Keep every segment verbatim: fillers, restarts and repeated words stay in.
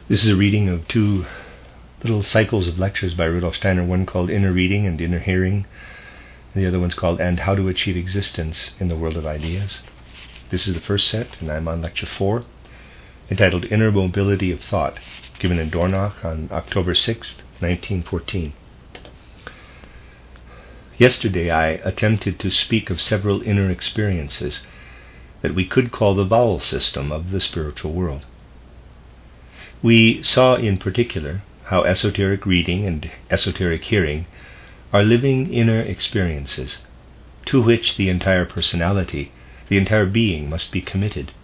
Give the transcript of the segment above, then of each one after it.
This is a reading of two little cycles of lectures by Rudolf Steiner, one called Inner Reading and Inner Hearing, and the other one's called And How to Achieve Existence in the World of Ideas. This is the first set, and I'm on lecture four, entitled Inner Mobility of Thought, given in Dornach on October sixth, nineteen fourteen. Yesterday I attempted to speak of several inner experiences that we could call the vowel system of the spiritual world. We saw in particular how esoteric reading and esoteric hearing are living inner experiences to which the entire personality, the entire being must be committed.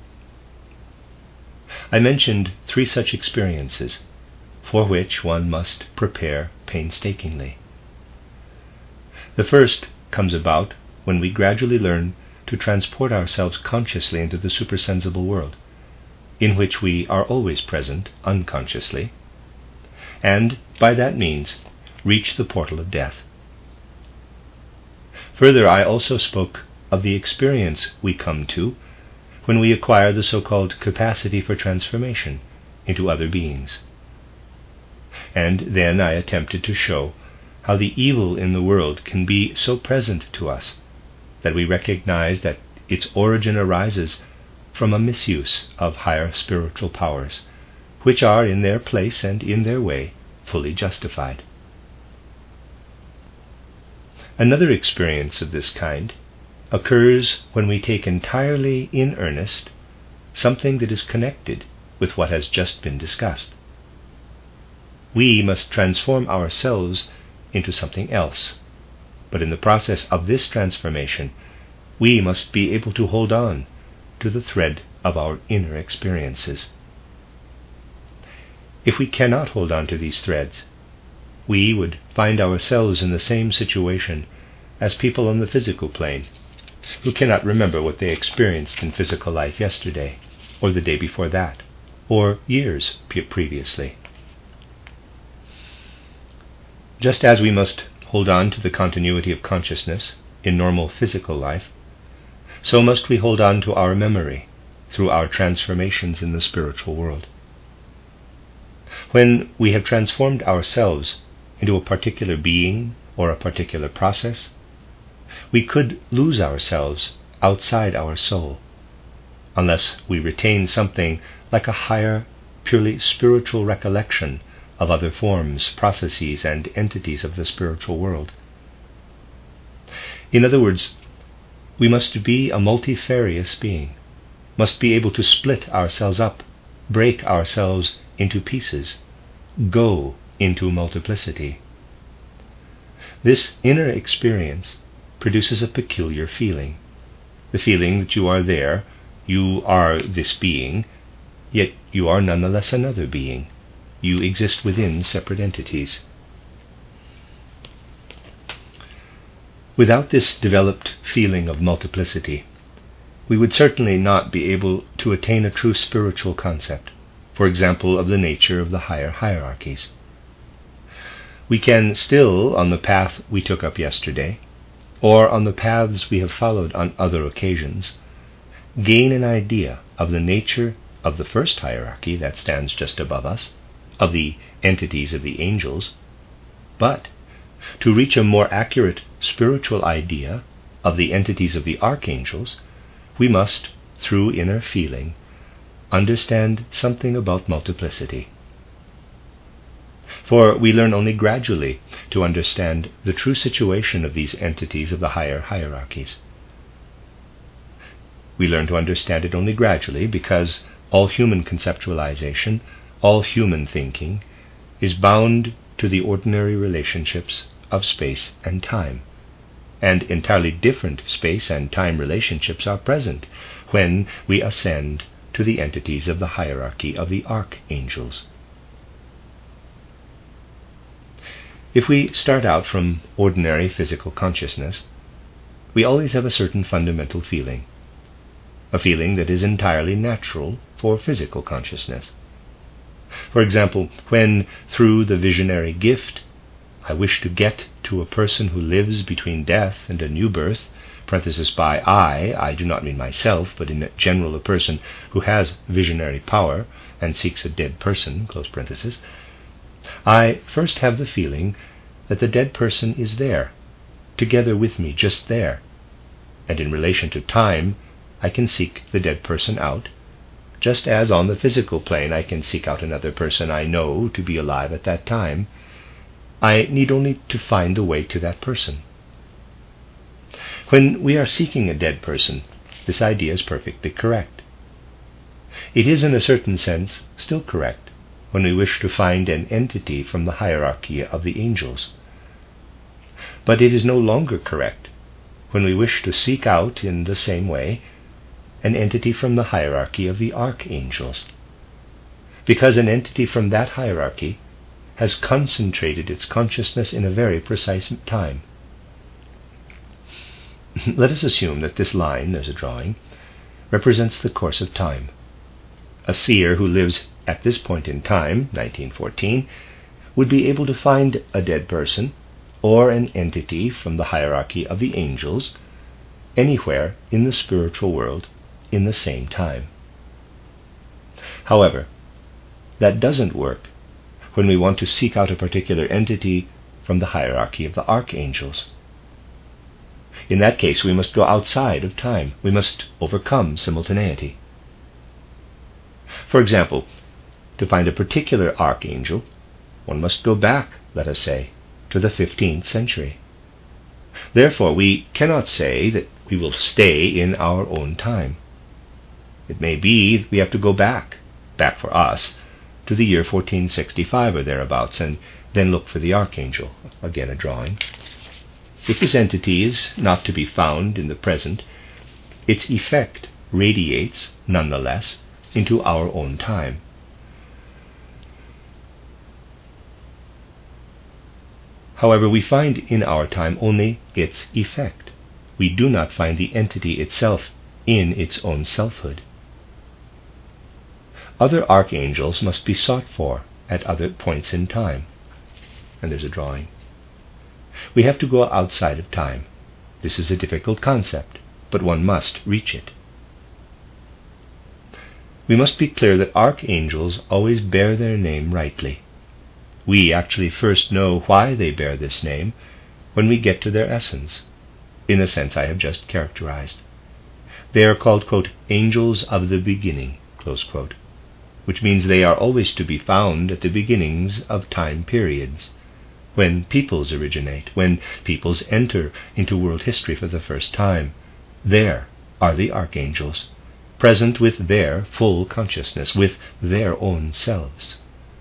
I mentioned three such experiences for which one must prepare painstakingly. The first comes about when we gradually learn to transport ourselves consciously into the supersensible world, in which we are always present unconsciously, and by that means reach the portal of death. Further, I also spoke of the experience we come to when we acquire the so-called capacity for transformation into other beings. And then I attempted to show how the evil in the world can be so present to us that we recognize that its origin arises from a misuse of higher spiritual powers, which are in their place and in their way fully justified. Another experience of this kind occurs when we take entirely in earnest something that is connected with what has just been discussed. We must transform ourselves into something else, but in the process of this transformation, we must be able to hold on to the thread of our inner experiences. If we cannot hold on to these threads, we would find ourselves in the same situation as people on the physical plane who cannot remember what they experienced in physical life yesterday, or the day before that, or years pre- previously. Just as we must hold on to the continuity of consciousness in normal physical life, so must we hold on to our memory through our transformations in the spiritual world. When we have transformed ourselves into a particular being or a particular process, we could lose ourselves outside our soul, unless we retain something like a higher, purely spiritual recollection of other forms, processes, and entities of the spiritual world. In other words, we must be a multifarious being, must be able to split ourselves up, break ourselves into pieces, go into multiplicity. This inner experience produces a peculiar feeling, the feeling that you are there, you are this being, yet you are nonetheless another being. You exist within separate entities. Without this developed feeling of multiplicity, we would certainly not be able to attain a true spiritual concept, for example, of the nature of the higher hierarchies. We can still, on the path we took up yesterday, or on the paths we have followed on other occasions, gain an idea of the nature of the first hierarchy that stands just above us, of the entities of the angels, but to reach a more accurate spiritual idea of the entities of the archangels, we must, through inner feeling, understand something about multiplicity. For we learn only gradually to understand the true situation of these entities of the higher hierarchies. We learn to understand it only gradually because all human conceptualization, all human thinking, is bound to the ordinary relationships of space and time, and entirely different space and time relationships are present when we ascend to the entities of the hierarchy of the archangels. If we start out from ordinary physical consciousness, we always have a certain fundamental feeling, a feeling that is entirely natural for physical consciousness. For example, when, through the visionary gift, I wish to get to a person who lives between death and a new birth, parenthesis, by I, I do not mean myself, but in general a person who has visionary power and seeks a dead person, close parenthesis, I first have the feeling that the dead person is there, together with me, just there, and in relation to time, I can seek the dead person out, just as on the physical plane I can seek out another person I know to be alive at that time. I need only to find the way to that person. When we are seeking a dead person, this idea is perfectly correct. It is in a certain sense still correct when we wish to find an entity from the hierarchy of the angels. But it is no longer correct when we wish to seek out in the same way an entity from the hierarchy of the archangels, because an entity from that hierarchy has concentrated its consciousness in a very precise time. Let us assume that this line, there's a drawing, represents the course of time. A seer who lives at this point in time, nineteen fourteen, would be able to find a dead person or an entity from the hierarchy of the angels anywhere in the spiritual world in the same time. However, that doesn't work when we want to seek out a particular entity from the hierarchy of the archangels. In that case, we must go outside of time. We must overcome simultaneity. For example, to find a particular archangel, one must go back, let us say, to the fifteenth century. Therefore, we cannot say that we will stay in our own time. It may be that we have to go back, back for us, to the year fourteen sixty-five or thereabouts, and then look for the archangel. Again, a drawing. If this entity is not to be found in the present, its effect radiates, nonetheless, into our own time. However, we find in our time only its effect. We do not find the entity itself in its own selfhood. Other archangels must be sought for at other points in time. And there's a drawing. We have to go outside of time. This is a difficult concept, but one must reach it. We must be clear that archangels always bear their name rightly. We actually first know why they bear this name when we get to their essence, in the sense I have just characterized. They are called, quote, angels of the beginning, close quote, which means they are always to be found at the beginnings of time periods, when peoples originate, when peoples enter into world history for the first time. There are the archangels, present with their full consciousness, with their own selves.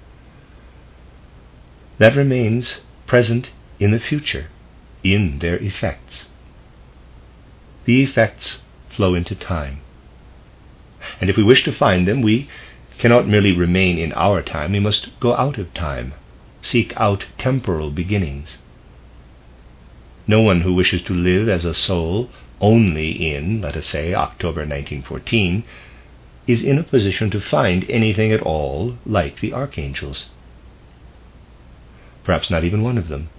That remains present in the future, in their effects. The effects flow into time. And if we wish to find them, we cannot merely remain in our time, we must go out of time, seek out temporal beginnings. No one who wishes to live as a soul only in, let us say, October nineteen fourteen, is in a position to find anything at all like the archangels. Perhaps not even one of them.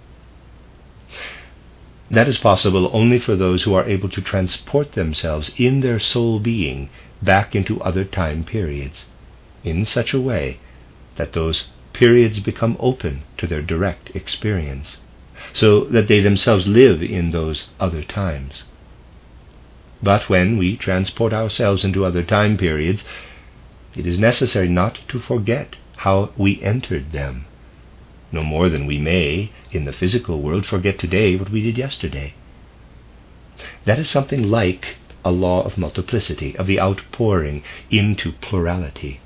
That is possible only for those who are able to transport themselves in their soul being back into other time periods, in such a way that those periods become open to their direct experience, so that they themselves live in those other times. But when we transport ourselves into other time periods, it is necessary not to forget how we entered them, no more than we may, in the physical world, forget today what we did yesterday. That is something like a law of multiplicity, of the outpouring into plurality.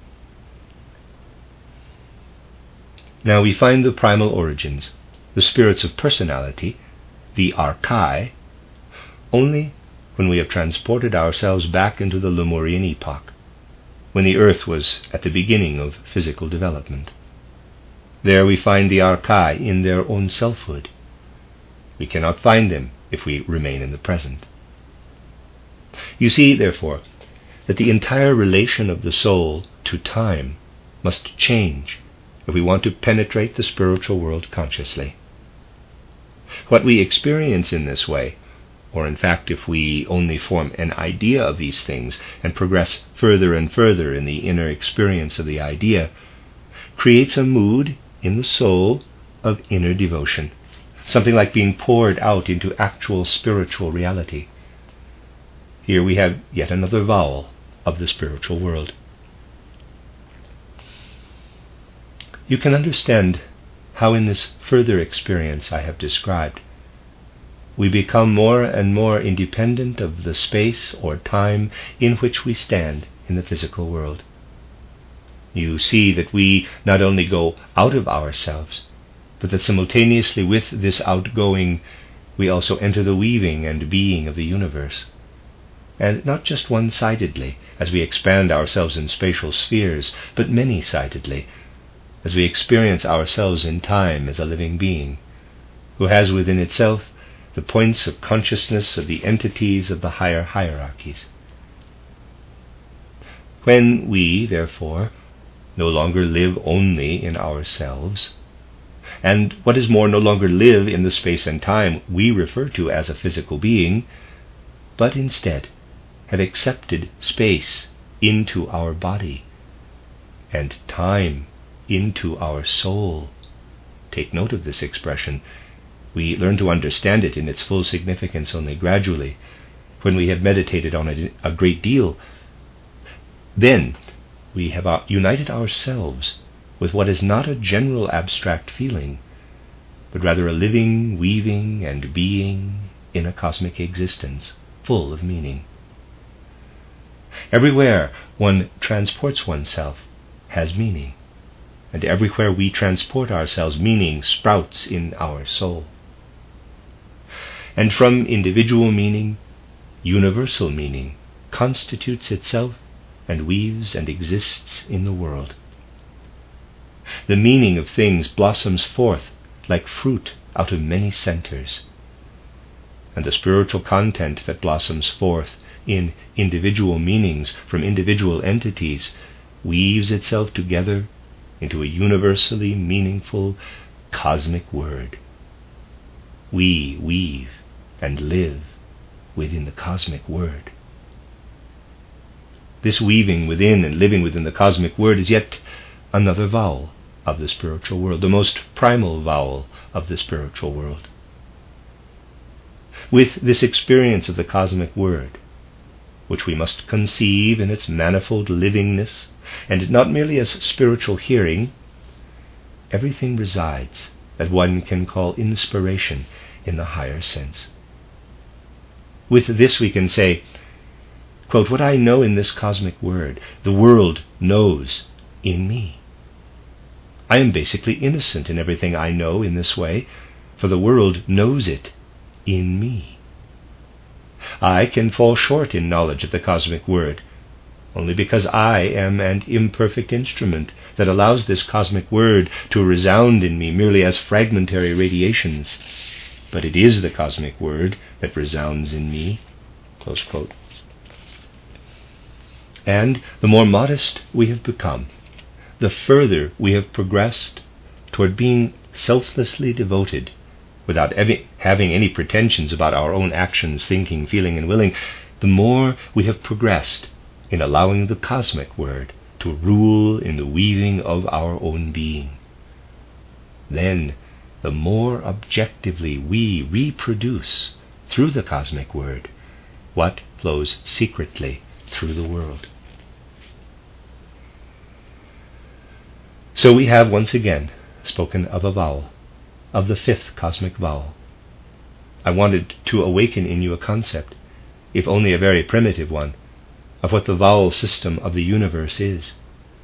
Now we find the primal origins, the spirits of personality, the archai, only when we have transported ourselves back into the Lemurian epoch, when the earth was at the beginning of physical development. There we find the archai in their own selfhood. We cannot find them if we remain in the present. You see, therefore, that the entire relation of the soul to time must change if we want to penetrate the spiritual world consciously. What we experience in this way or in fact if we only form an idea of these things and progress further and further in the inner experience of the idea, creates a mood in the soul of inner devotion, something like being poured out into actual spiritual reality. Here we have yet another vowel of the spiritual world. You can understand how in this further experience I have described, we become more and more independent of the space or time in which we stand in the physical world. You see that we not only go out of ourselves, but that simultaneously with this outgoing, we also enter the weaving and being of the universe. And not just one-sidedly, as we expand ourselves in spatial spheres, but many-sidedly, as we experience ourselves in time as a living being, who has within itself the points of consciousness of the entities of the higher hierarchies. When we, therefore, no longer live only in ourselves, and what is more, no longer live in the space and time we refer to as a physical being, but instead have accepted space into our body and time into our soul. Take note of this expression. We learn to understand it in its full significance only gradually, when we have meditated on it a great deal. Then we have united ourselves with what is not a general abstract feeling, but rather a living, weaving, and being in a cosmic existence, full of meaning. Everywhere one transports oneself has meaning, and everywhere we transport ourselves, meaning sprouts in our soul. And from individual meaning, universal meaning constitutes itself and weaves and exists in the world. The meaning of things blossoms forth like fruit out of many centers, and the spiritual content that blossoms forth in individual meanings from individual entities weaves itself together into a universally meaningful cosmic word. We weave and live within the cosmic word. This weaving within and living within the cosmic word is yet another vowel of the spiritual world, the most primal vowel of the spiritual world. With this experience of the cosmic word, which we must conceive in its manifold livingness, and not merely as spiritual hearing, everything resides that one can call inspiration in the higher sense. With this we can say, quote, what I know in this cosmic word, the world knows in me. I am basically innocent in everything I know in this way, for the world knows it in me. I can fall short in knowledge of the cosmic word, only because I am an imperfect instrument that allows this cosmic word to resound in me merely as fragmentary radiations. But it is the cosmic word that resounds in me. Close quote. And the more modest we have become, the further we have progressed toward being selflessly devoted, without ev- having any pretensions about our own actions, thinking, feeling, and willing, the more we have progressed in allowing the cosmic word to rule in the weaving of our own being. Then, the more objectively we reproduce through the cosmic word what flows secretly through the world. So we have once again spoken of a vowel, of the fifth cosmic vowel. I wanted to awaken in you a concept, if only a very primitive one, of what the vowel system of the universe is.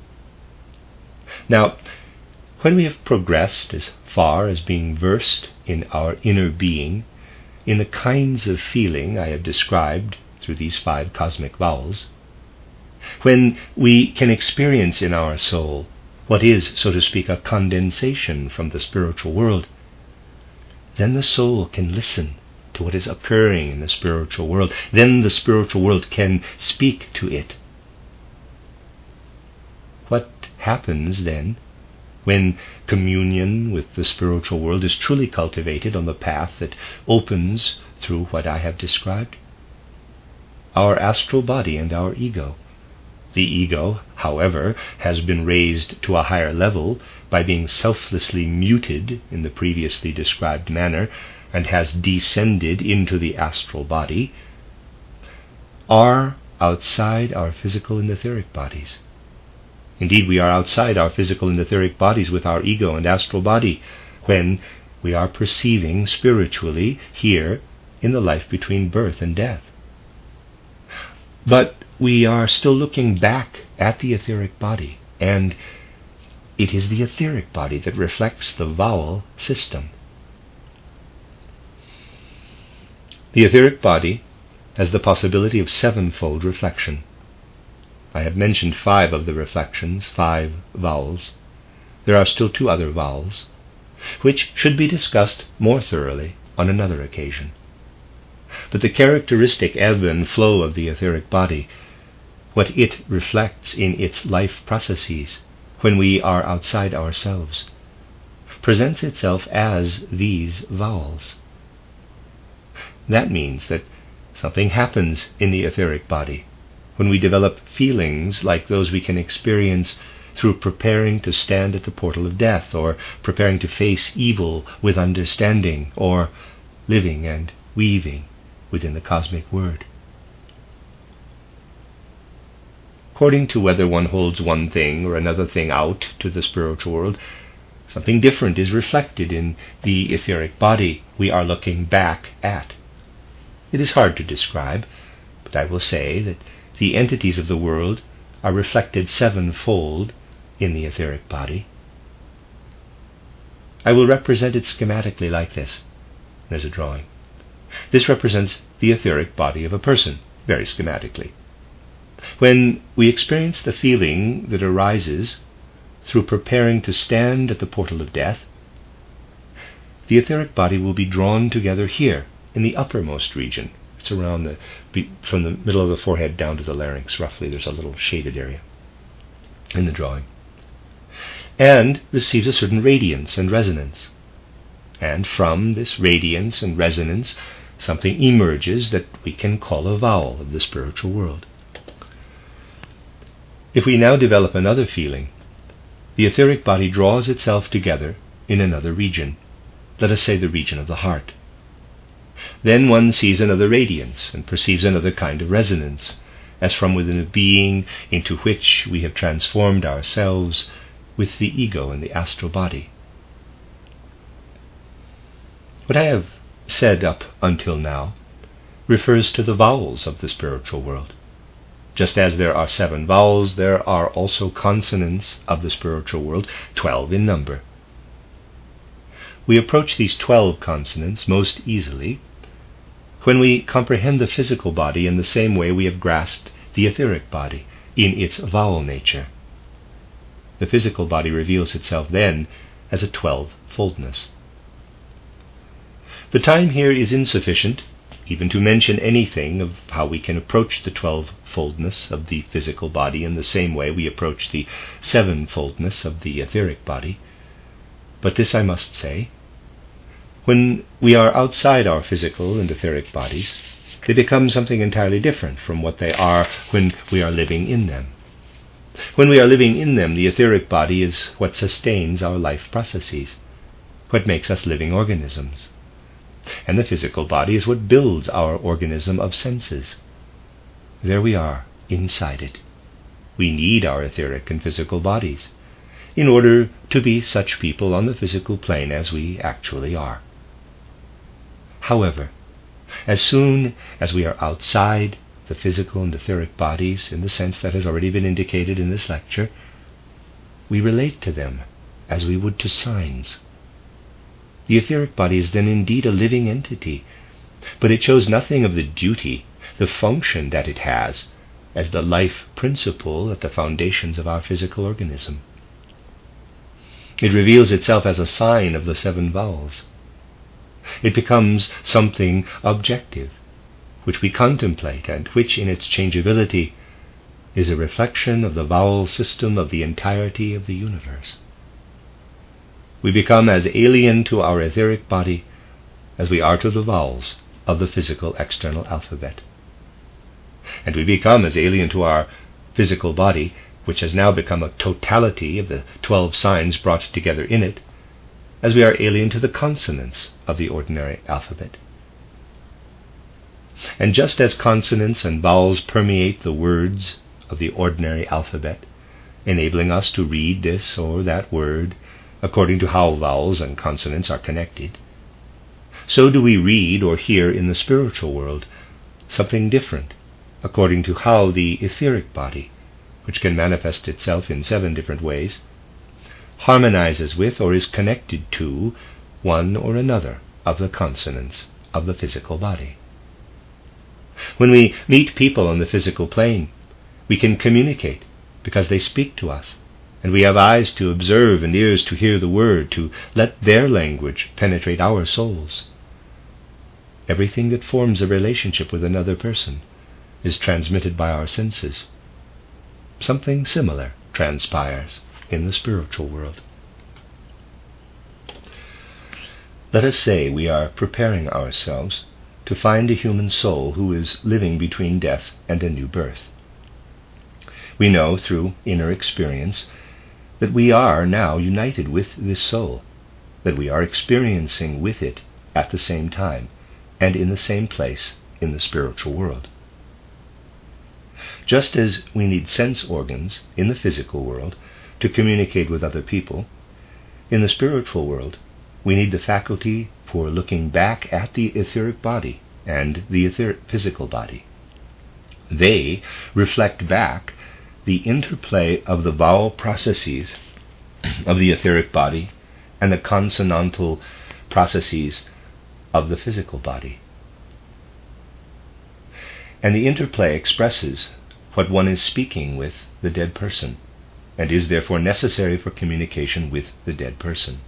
Now, when we have progressed as far as being versed in our inner being, in the kinds of feeling I have described through these five cosmic vowels, when we can experience in our soul what is, so to speak, a condensation from the spiritual world, then the soul can listen to what is occurring in the spiritual world. Then the spiritual world can speak to it. What happens then when communion with the spiritual world is truly cultivated on the path that opens through what I have described? Our astral body and our ego. The ego, however, has been raised to a higher level by being selflessly muted in the previously described manner and has descended into the astral body, are outside our physical and etheric bodies. Indeed, we are outside our physical and etheric bodies with our ego and astral body when we are perceiving spiritually here in the life between birth and death. But we are still looking back at the etheric body, and it is the etheric body that reflects the vowel system. The etheric body has the possibility of sevenfold reflection. I have mentioned five of the reflections, five vowels. There are still two other vowels, which should be discussed more thoroughly on another occasion. But the characteristic ebb and flow of the etheric body, what it reflects in its life processes when we are outside ourselves, presents itself as these vowels. That means that something happens in the etheric body when we develop feelings like those we can experience through preparing to stand at the portal of death, or preparing to face evil with understanding, or living and weaving within the cosmic word. According to whether one holds one thing or another thing out to the spiritual world, something different is reflected in the etheric body we are looking back at. It is hard to describe, but I will say that the entities of the world are reflected sevenfold in the etheric body. I will represent it schematically like this. There's a drawing. This represents the etheric body of a person, very schematically. When we experience the feeling that arises through preparing to stand at the portal of death, the etheric body will be drawn together here in the uppermost region. It's around the, from the middle of the forehead down to the larynx, roughly. There's a little shaded area in the drawing. And receives a certain radiance and resonance. And from this radiance and resonance, something emerges that we can call a vowel of the spiritual world. If we now develop another feeling, the etheric body draws itself together in another region, let us say the region of the heart. Then one sees another radiance and perceives another kind of resonance, as from within a being into which we have transformed ourselves with the ego and the astral body. What I have said up until now refers to the vowels of the spiritual world. Just as there are seven vowels, there are also consonants of the spiritual world, twelve in number. We approach these twelve consonants most easily when we comprehend the physical body in the same way we have grasped the etheric body in its vowel nature. The physical body reveals itself then as a twelve-foldness. The time here is insufficient even to mention anything of how we can approach the twelve-foldness of the physical body in the same way we approach the seven-foldness of the etheric body. But this I must say: when we are outside our physical and etheric bodies, they become something entirely different from what they are when we are living in them. When we are living in them, the etheric body is what sustains our life processes, what makes us living organisms. And the physical body is what builds our organism of senses. There we are, inside it. We need our etheric and physical bodies in order to be such people on the physical plane as we actually are. However, as soon as we are outside the physical and etheric bodies, in the sense that has already been indicated in this lecture, we relate to them as we would to signs. The etheric body is then indeed a living entity, but it shows nothing of the duty, the function that it has as the life principle at the foundations of our physical organism. It reveals itself as a sign of the seven vowels. It becomes something objective, which we contemplate, and which in its changeability is a reflection of the vowel system of the entirety of the universe. we become as alien to our etheric body as we are to the vowels of the physical external alphabet. And we become as alien to our physical body, which has now become a totality of the twelve signs brought together in it, as we are alien to the consonants of the ordinary alphabet. And just as consonants and vowels permeate the words of the ordinary alphabet, enabling us to read this or that word according to how vowels and consonants are connected, so do we read or hear in the spiritual world something different according to how the etheric body, which can manifest itself in seven different ways, harmonizes with or is connected to one or another of the consonants of the physical body. When we meet people on the physical plane, we can communicate because they speak to us, and we have eyes to observe and ears to hear the word, to let their language penetrate our souls. Everything that forms a relationship with another person is transmitted by our senses. Something similar transpires in the spiritual world. Let us say we are preparing ourselves to find a human soul who is living between death and a new birth. We know through inner experience that we are now united with this soul, that we are experiencing with it at the same time and in the same place in the spiritual world. Just as we need sense organs in the physical world to communicate with other people, in the spiritual world we need the faculty for looking back at the etheric body and the etheric physical body. They reflect back the interplay of the vowel processes of the etheric body and the consonantal processes of the physical body. And the interplay expresses what one is speaking with the dead person, and is therefore necessary for communication with the dead person.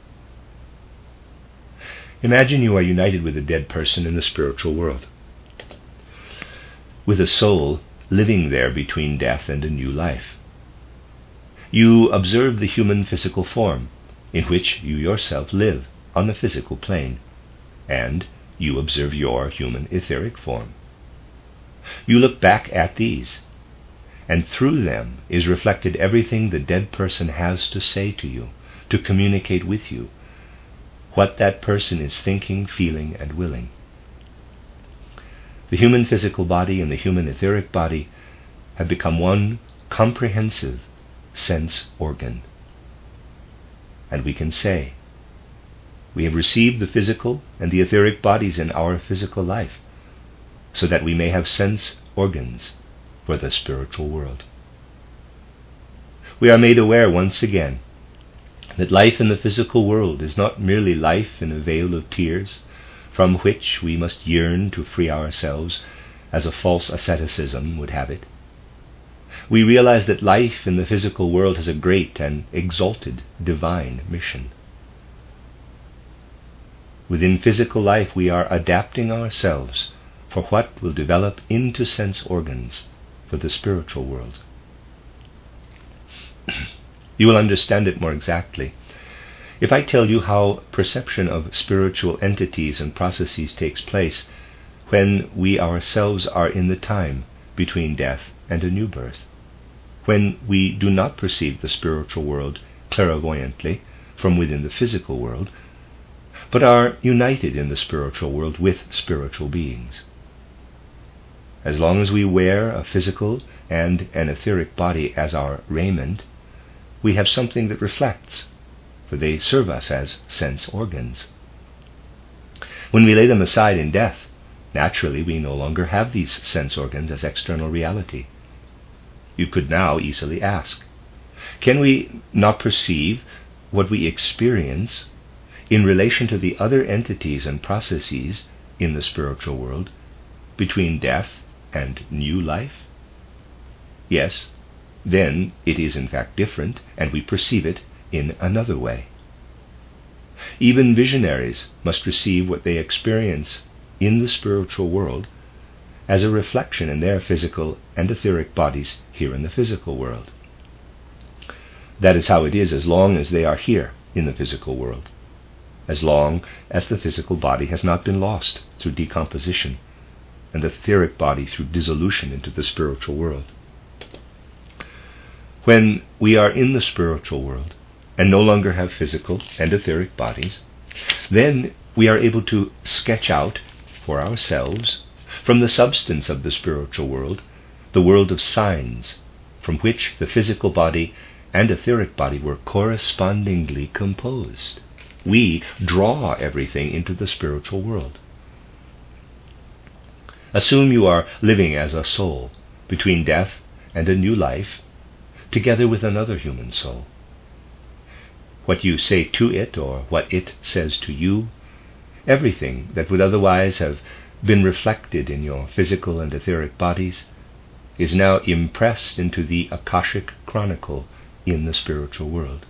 Imagine you are united with a dead person in the spiritual world, with a soul living there between death and a new life. You observe the human physical form in which you yourself live on the physical plane, and you observe your human etheric form. You look back at these, and through them is reflected everything the dead person has to say to you, to communicate with you, what that person is thinking, feeling, and willing. The human physical body and the human etheric body have become one comprehensive sense organ. And we can say, we have received the physical and the etheric bodies in our physical life, so that we may have sense organs for the spiritual world. We are made aware once again that life in the physical world is not merely life in a veil of tears, from which we must yearn to free ourselves, as a false asceticism would have it. We realize that life in the physical world has a great and exalted divine mission. Within physical life we are adapting ourselves for what will develop into sense organs for the spiritual world. You will understand it more exactly if I tell you how perception of spiritual entities and processes takes place when we ourselves are in the time between death and a new birth, when we do not perceive the spiritual world clairvoyantly from within the physical world, but are united in the spiritual world with spiritual beings. As long as we wear a physical and an etheric body as our raiment, we have something that reflects, for they serve us as sense organs. When we lay them aside in death, naturally we no longer have these sense organs as external reality. You could now easily ask, can we not perceive what we experience in relation to the other entities and processes in the spiritual world between death and new life? Yes, then it is in fact different, and we perceive it in another way. Even visionaries must receive what they experience in the spiritual world as a reflection in their physical and etheric bodies here in the physical world. That is how it is as long as they are here in the physical world, as long as the physical body has not been lost through decomposition, and the etheric body through dissolution into the spiritual world. When we are in the spiritual world and no longer have physical and etheric bodies, then we are able to sketch out for ourselves, from the substance of the spiritual world, the world of signs, from which the physical body and etheric body were correspondingly composed. We draw everything into the spiritual world. Assume you are living as a soul between death and a new life, together with another human soul. What you say to it, or what it says to you, everything that would otherwise have been reflected in your physical and etheric bodies, is now impressed into the Akashic Chronicle in the spiritual world.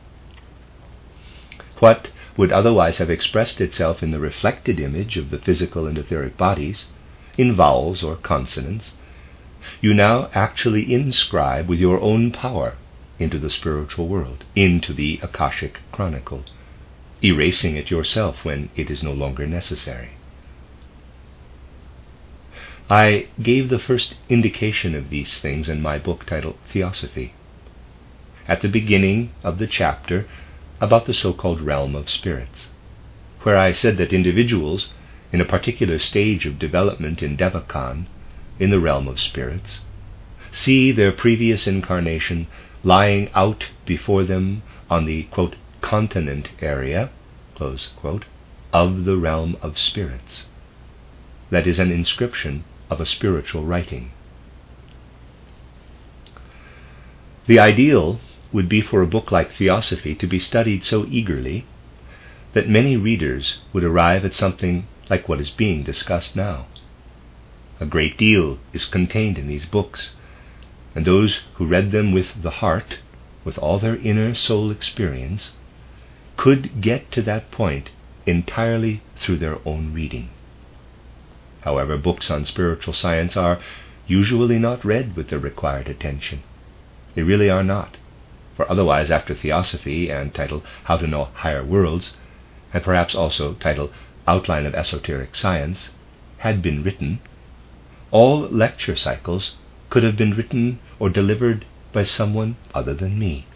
What would otherwise have expressed itself in the reflected image of the physical and etheric bodies, in vowels or consonants, you now actually inscribe with your own power into the spiritual world, into the Akashic Chronicle, erasing it yourself when it is no longer necessary. I gave the first indication of these things in my book titled Theosophy, at the beginning of the chapter about the so-called realm of spirits, where I said that individuals in a particular stage of development in Devachan, in the realm of spirits, see their previous incarnation lying out before them on the, quote, continent area, close quote, of the realm of spirits. That is an inscription of a spiritual writing. The ideal would be for a book like Theosophy to be studied so eagerly that many readers would arrive at something like what is being discussed now. A great deal is contained in these books, and those who read them with the heart, with all their inner soul experience, could get to that point entirely through their own reading. However, books on spiritual science are usually not read with the required attention. They really are not, for otherwise, after Theosophy and titled How to Know Higher Worlds, and perhaps also titled Outline of Esoteric Science, had been written, all lecture cycles could have been written or delivered by someone other than me.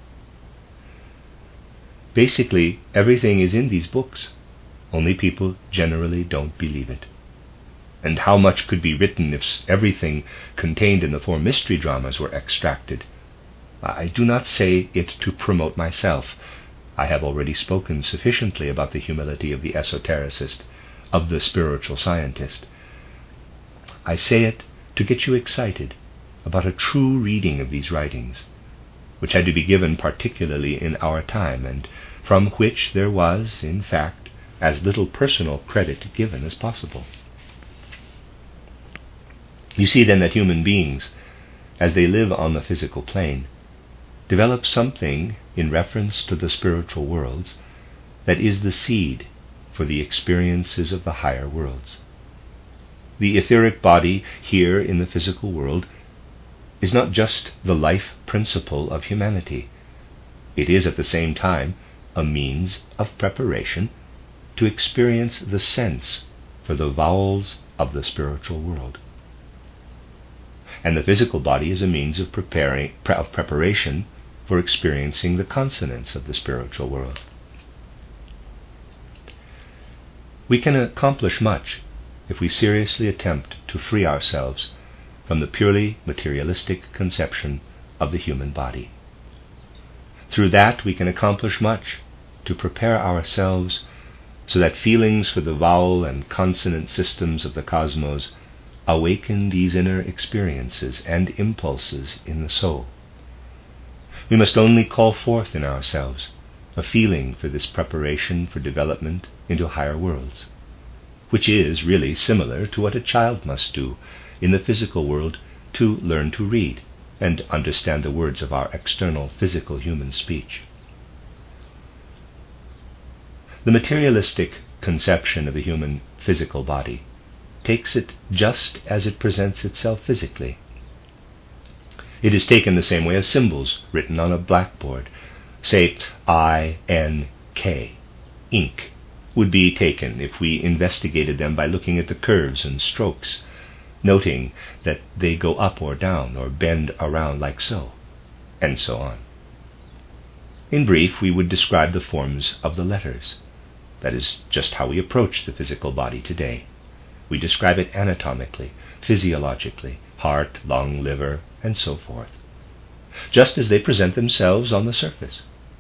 Basically, everything is in these books, only people generally don't believe it. And how much could be written if everything contained in the four mystery dramas were extracted? I do not say it to promote myself. I have already spoken sufficiently about the humility of the esotericist, of the spiritual scientist. I say it to get you excited about a true reading of these writings, which had to be given particularly in our time, and from which there was, in fact, as little personal credit given as possible. You see then that human beings, as they live on the physical plane, develop something in reference to the spiritual worlds that is the seed for the experiences of the higher worlds. The etheric body here in the physical world is not just the life principle of humanity. It is at the same time a means of preparation to experience the sense for the vowels of the spiritual world. And the physical body is a means of preparing of preparation for experiencing the consonants of the spiritual world. We can accomplish much if we seriously attempt to free ourselves from the purely materialistic conception of the human body. Through that we can accomplish much to prepare ourselves so that feelings for the vowel and consonant systems of the cosmos awaken these inner experiences and impulses in the soul. We must only call forth in ourselves a feeling for this preparation for development into higher worlds, which is really similar to what a child must do in the physical world to learn to read and understand the words of our external physical human speech. The materialistic conception of the human physical body takes it just as it presents itself physically. It is taken the same way as symbols written on a blackboard, Say I N K, ink, would be taken if we investigated them by looking at the curves and strokes, noting that they go up or down or bend around like so, and so on. In brief, we would describe the forms of the letters. That is just how we approach the physical body today. We describe it anatomically, physiologically, heart, lung, liver, and so forth, just as they present themselves on the surface.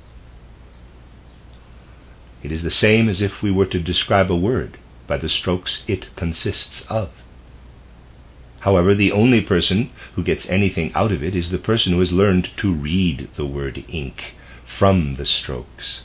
It is the same as if we were to describe a word by the strokes it consists of. However, the only person who gets anything out of it is the person who has learned to read the word ink from the strokes.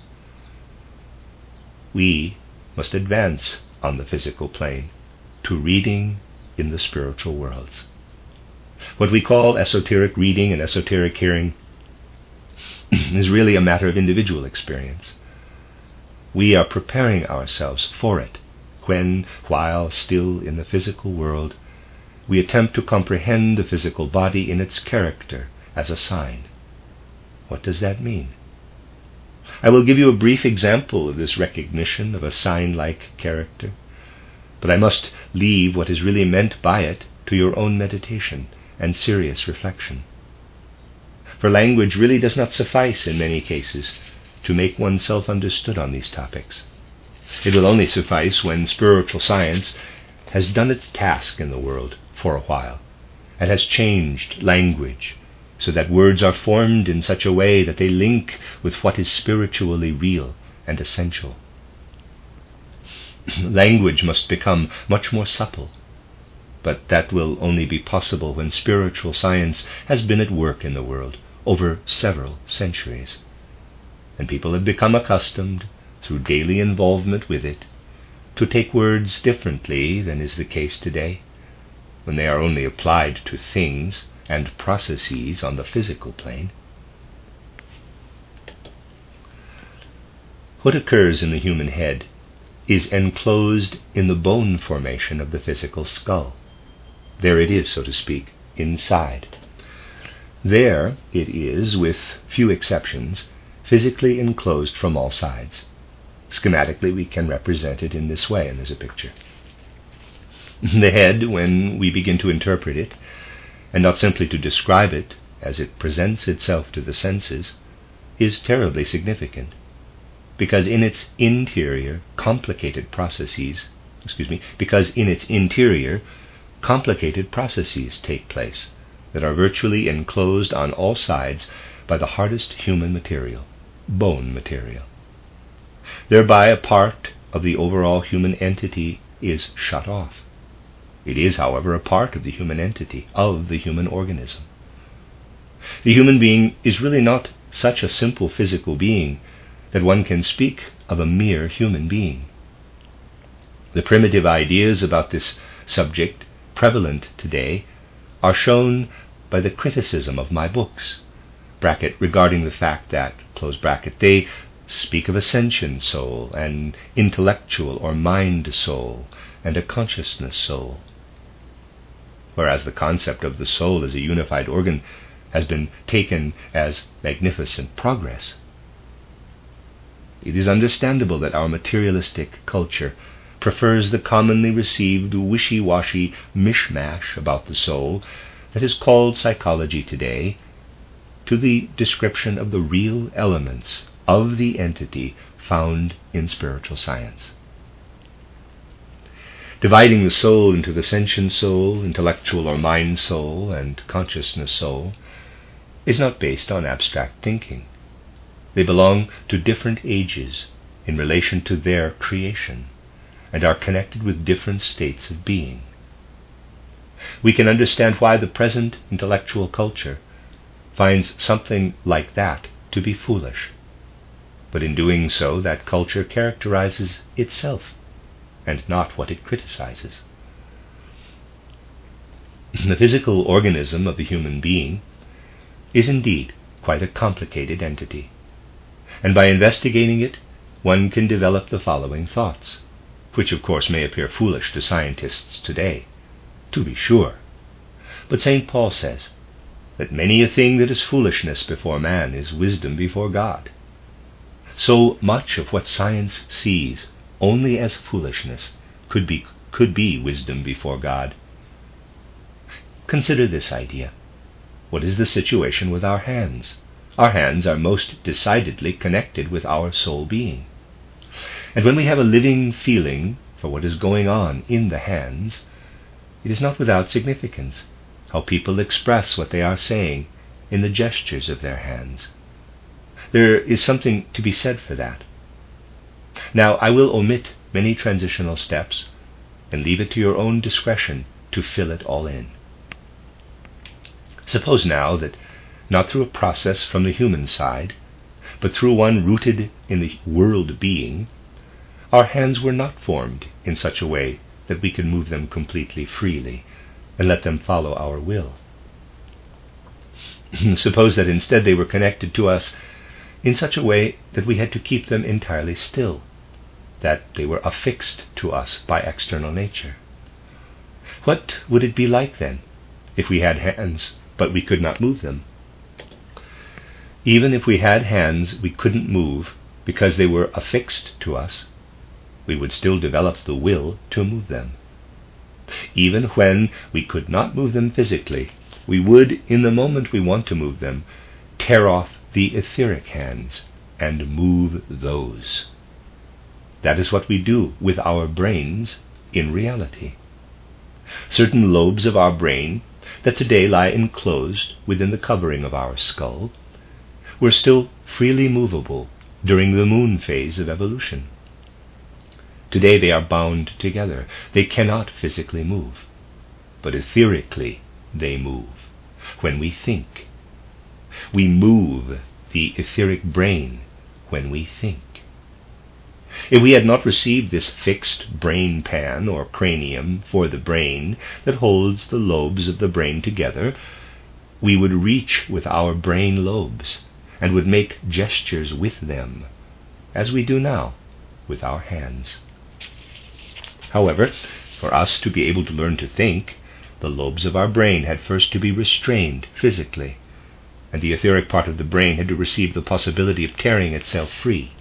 We must advance on the physical plane to reading in the spiritual worlds. What we call esoteric reading and esoteric hearing is really a matter of individual experience. We are preparing ourselves for it when, while still in the physical world, we attempt to comprehend the physical body in its character as a sign. What does that mean? I will give you a brief example of this recognition of a sign-like character, but I must leave what is really meant by it to your own meditation and serious reflection. For language really does not suffice in many cases to make oneself understood on these topics. It will only suffice when spiritual science has done its task in the world for a while and has changed language so that words are formed in such a way that they link with what is spiritually real and essential. Language must become much more supple, but that will only be possible when spiritual science has been at work in the world over several centuries, and people have become accustomed, through daily involvement with it, to take words differently than is the case today, when they are only applied to things and processes on the physical plane. What occurs in the human head is enclosed in the bone formation of the physical skull. There it is, so to speak, inside. There it is, with few exceptions, physically enclosed from all sides. Schematically, we can represent it in this way, and there's a picture. The head, when we begin to interpret it, and not simply to describe it as it presents itself to the senses, is terribly significant, because in its interior complicated processes, excuse me, because in its interior complicated processes take place that are virtually enclosed on all sides by the hardest human material, bone material. Thereby a part of the overall human entity is shut off. It is, however, a part of the human entity, of the human organism. The human being is really not such a simple physical being that one can speak of a mere human being. The primitive ideas about this subject prevalent today are shown by the criticism of my books, bracket, regarding the fact that, close bracket, they speak of a sentient soul, an intellectual or mind soul, and a consciousness soul. Whereas the concept of the soul as a unified organ has been taken as magnificent progress. It is understandable that our materialistic culture prefers the commonly received wishy-washy mishmash about the soul that is called psychology today to the description of the real elements of the entity found in spiritual science. Dividing the soul into the sentient soul, intellectual or mind soul, and consciousness soul is not based on abstract thinking. They belong to different ages in relation to their creation, and are connected with different states of being. We can understand why the present intellectual culture finds something like that to be foolish, but in doing so, that culture characterizes itself and not what it criticizes. The physical organism of the human being is indeed quite a complicated entity, and by investigating it, one can develop the following thoughts, which of course may appear foolish to scientists today, to be sure. But Saint Paul says that many a thing that is foolishness before man is wisdom before God. So much of what science sees only as foolishness could be, could be wisdom before God. Consider this idea. What is the situation with our hands? Our hands are most decidedly connected with our soul being. And when we have a living feeling for what is going on in the hands, it is not without significance how people express what they are saying in the gestures of their hands. There is something to be said for that. Now, I will omit many transitional steps and leave it to your own discretion to fill it all in. Suppose now that, not through a process from the human side, but through one rooted in the world being, our hands were not formed in such a way that we could move them completely freely and let them follow our will. Suppose that instead they were connected to us in such a way that we had to keep them entirely still, that they were affixed to us by external nature. What would it be like then, if we had hands but we could not move them? Even if we had hands we couldn't move because they were affixed to us, we would still develop the will to move them. Even when we could not move them physically, we would, in the moment we want to move them, tear off the etheric hands and move those. That is what we do with our brains in reality. Certain lobes of our brain that today lie enclosed within the covering of our skull were still freely movable during the moon phase of evolution. Today they are bound together. They cannot physically move, but etherically they move when we think. We move the etheric brain when we think. If we had not received this fixed brain pan or cranium for the brain that holds the lobes of the brain together, we would reach with our brain lobes and would make gestures with them, as we do now with our hands. However, for us to be able to learn to think, the lobes of our brain had first to be restrained physically, and the etheric part of the brain had to receive the possibility of tearing itself free.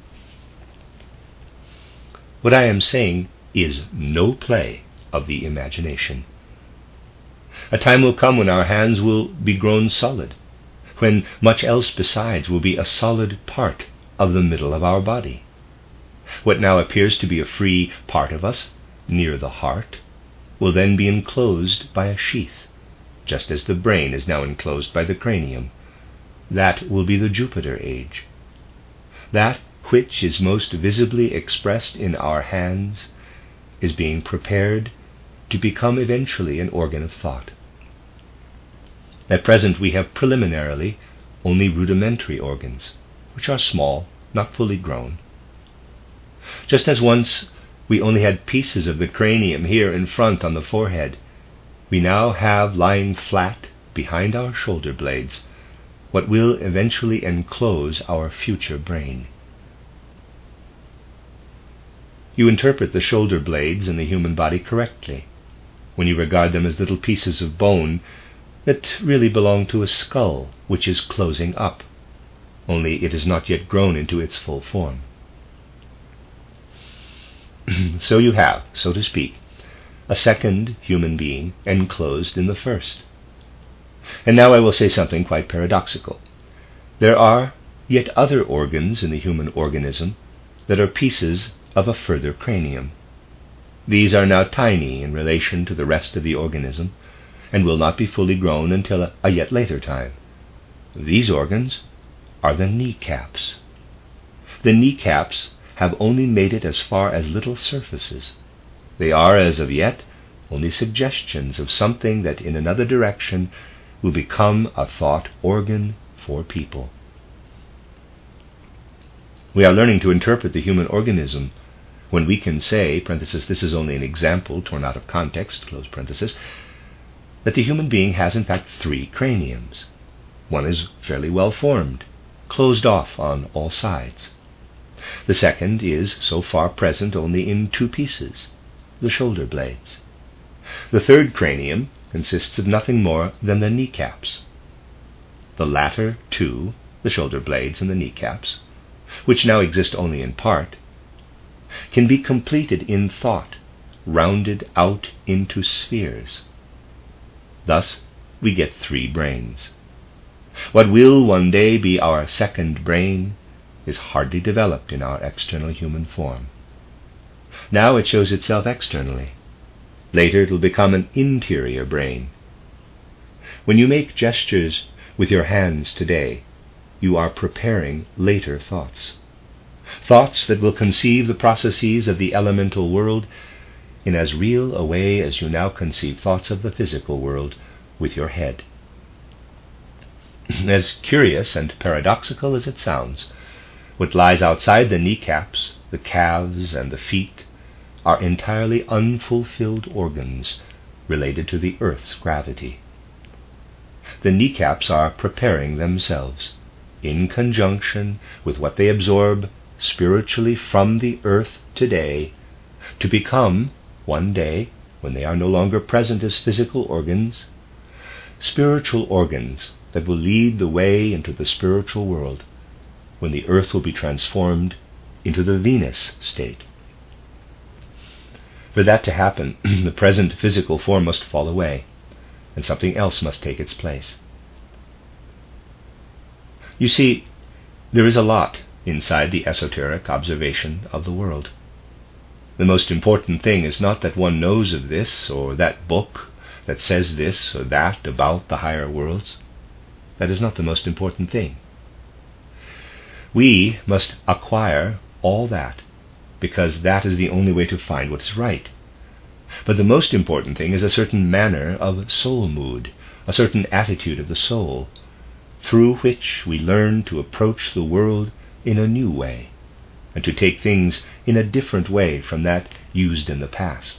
What I am saying is no play of the imagination. A time will come when our hands will be grown solid, when much else besides will be a solid part of the middle of our body. What now appears to be a free part of us, near the heart, will then be enclosed by a sheath, just as the brain is now enclosed by the cranium. That will be the Jupiter age. That which is most visibly expressed in our hands is being prepared to become eventually an organ of thought. At present we have preliminarily only rudimentary organs, which are small, not fully grown. Just as once we only had pieces of the cranium here in front on the forehead, we now have lying flat behind our shoulder blades what will eventually enclose our future brain. You interpret the shoulder blades in the human body correctly when you regard them as little pieces of bone that really belong to a skull which is closing up, only it has not yet grown into its full form. So you have, so to speak, a second human being enclosed in the first. And now I will say something quite paradoxical. There are yet other organs in the human organism that are pieces of a further cranium. These are now tiny in relation to the rest of the organism, and will not be fully grown until a, a yet later time. These organs are the kneecaps. The kneecaps have only made it as far as little surfaces. They are, as of yet, only suggestions of something that in another direction will become a thought organ for people. We are learning to interpret the human organism when we can say, parenthesis, this is only an example torn out of context, close parenthesis, that the human being has in fact three craniums. One is fairly well formed, closed off on all sides. The second is so far present only in two pieces, the shoulder blades. The third cranium consists of nothing more than the kneecaps. The latter two, the shoulder blades and the kneecaps, which now exist only in part, can be completed in thought, rounded out into spheres. Thus we get three brains. What will one day be our second brain is hardly developed in our external human form. Now it shows itself externally. Later it will become an interior brain. When you make gestures with your hands today, you are preparing later thoughts. Thoughts that will conceive the processes of the elemental world in as real a way as you now conceive thoughts of the physical world with your head. As curious and paradoxical as it sounds, what lies outside the kneecaps, the calves, and the feet are entirely unfulfilled organs related to the earth's gravity. The kneecaps are preparing themselves, in conjunction with what they absorb spiritually from the earth today, to become, one day, when they are no longer present as physical organs, spiritual organs that will lead the way into the spiritual world, when the earth will be transformed into the Venus state. For that to happen, the present physical form must fall away, and something else must take its place. You see, there is a lot inside the esoteric observation of the world. The most important thing is not that one knows of this or that book that says this or that about the higher worlds. That is not the most important thing. We must acquire all that, because that is the only way to find what is right. But the most important thing is a certain manner of soul mood, a certain attitude of the soul, through which we learn to approach the world in a new way, and to take things in a different way from that used in the past.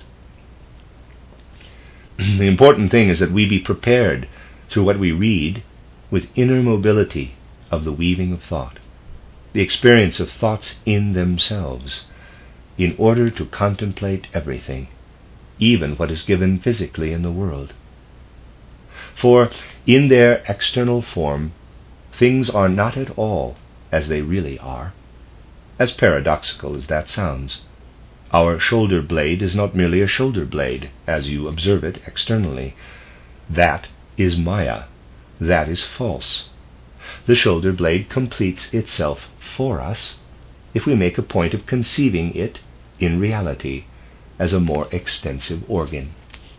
The important thing is that we be prepared through what we read with inner mobility of the weaving of thought, the experience of thoughts in themselves, in order to contemplate everything, even what is given physically in the world. For in their external form, things are not at all as they really are. As paradoxical as that sounds, our shoulder blade is not merely a shoulder blade, as you observe it externally. That is Maya. That is false. The shoulder blade completes itself for us if we make a point of conceiving it in reality as a more extensive organ.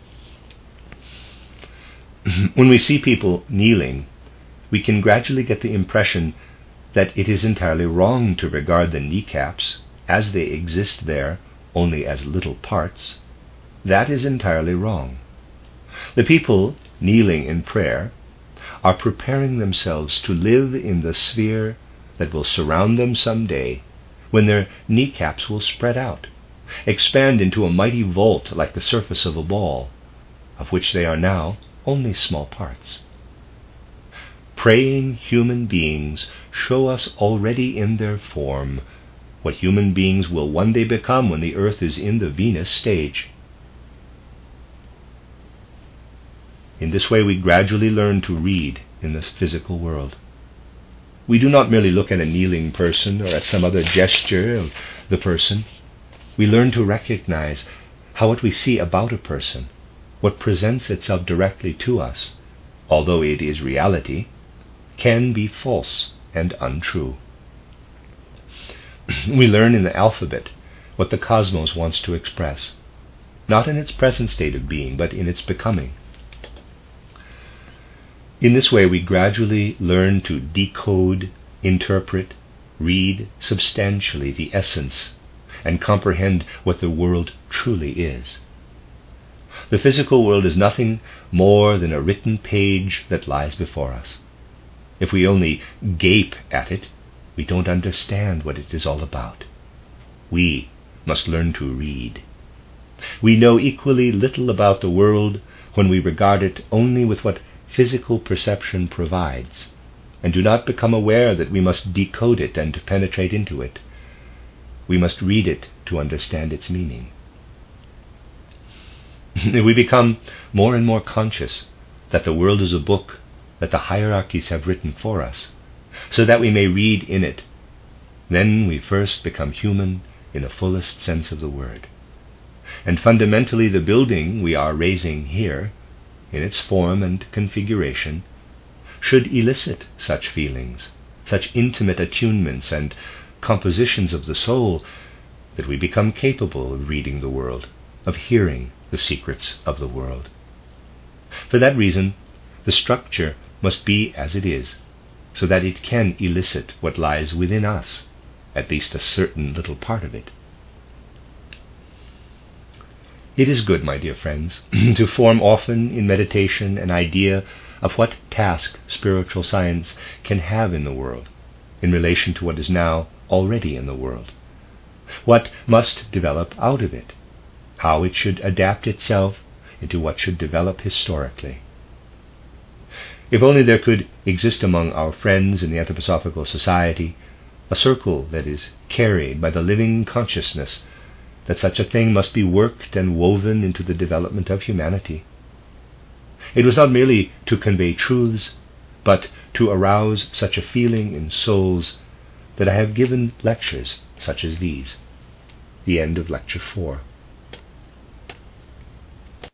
When we see people kneeling, we can gradually get the impression that it is entirely wrong to regard the kneecaps, as they exist there, only as little parts. That is entirely wrong. The people kneeling in prayer are preparing themselves to live in the sphere that will surround them some day, when their kneecaps will spread out, expand into a mighty vault like the surface of a ball, of which they are now only small parts. Praying human beings show us already in their form what human beings will one day become when the earth is in the Venus stage. In this way we gradually learn to read in the physical world. We do not merely look at a kneeling person or at some other gesture of the person. We learn to recognize how what we see about a person, what presents itself directly to us, although it is reality, can be false and untrue. We learn in the alphabet what the cosmos wants to express, not in its present state of being, but in its becoming. In this way we gradually learn to decode, interpret, read substantially the essence, and comprehend what the world truly is. The physical world is nothing more than a written page that lies before us. If we only gape at it, we don't understand what it is all about. We must learn to read. We know equally little about the world when we regard it only with what physical perception provides, and do not become aware that we must decode it and penetrate into it. We must read it to understand its meaning. We become more and more conscious that the world is a book that the hierarchies have written for us, so that we may read in it Then we first become human in the fullest sense of the word. And fundamentally the building we are raising here, in its form and configuration, should elicit such feelings, such intimate attunements and compositions of the soul, that we become capable of reading the world, of hearing the secrets of the world. For that reason, the structure must be as it is, so that it can elicit what lies within us, at least a certain little part of it. It is good, my dear friends, to form often in meditation an idea of what task spiritual science can have in the world, in relation to what is now already in the world, what must develop out of it, how it should adapt itself into what should develop historically. If only there could exist among our friends in the Anthroposophical Society a circle that is carried by the living consciousness that such a thing must be worked and woven into the development of humanity. It was not merely to convey truths, but to arouse such a feeling in souls that I have given lectures such as these. The end of Lecture four.